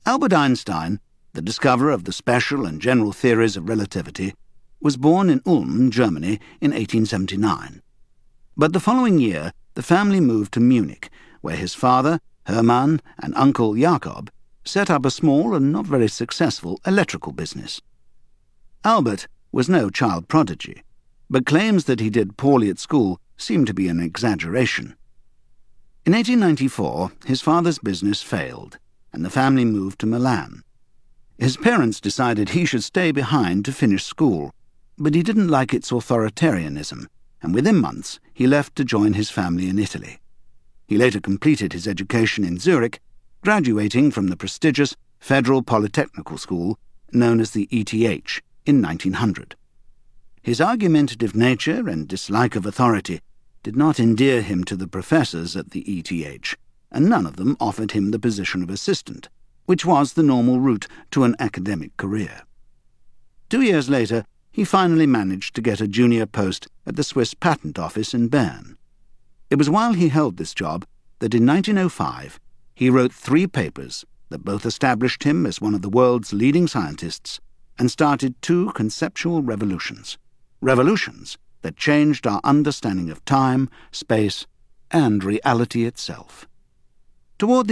Albert Einstein, the discoverer of the special and general theories of relativity, was born in Ulm, Germany, in 1879. But the following year, the family moved to Munich, where his father, Hermann, and uncle Jakob set up a small and not very successful electrical business. Albert was no child prodigy, but claims that he did poorly at school seem to be an exaggeration. In 1894, his father's business failed, and the family moved to Milan. His parents decided he should stay behind to finish school, but he didn't like its authoritarianism, and within months he left to join his family in Italy. He later completed his education in Zurich, graduating from the prestigious Federal Polytechnical School, known as the ETH, in 1900. His argumentative nature and dislike of authority did not endear him to the professors at the ETH, and none of them offered him the position of assistant, which was the normal route to an academic career. 2 years later, he finally managed to get a junior post at the Swiss Patent Office in Bern. It was while he held this job that in 1905 he wrote 3 papers that both established him as one of the world's leading scientists and started 2 conceptual revolutions that changed our understanding of time, space, and reality itself. Toward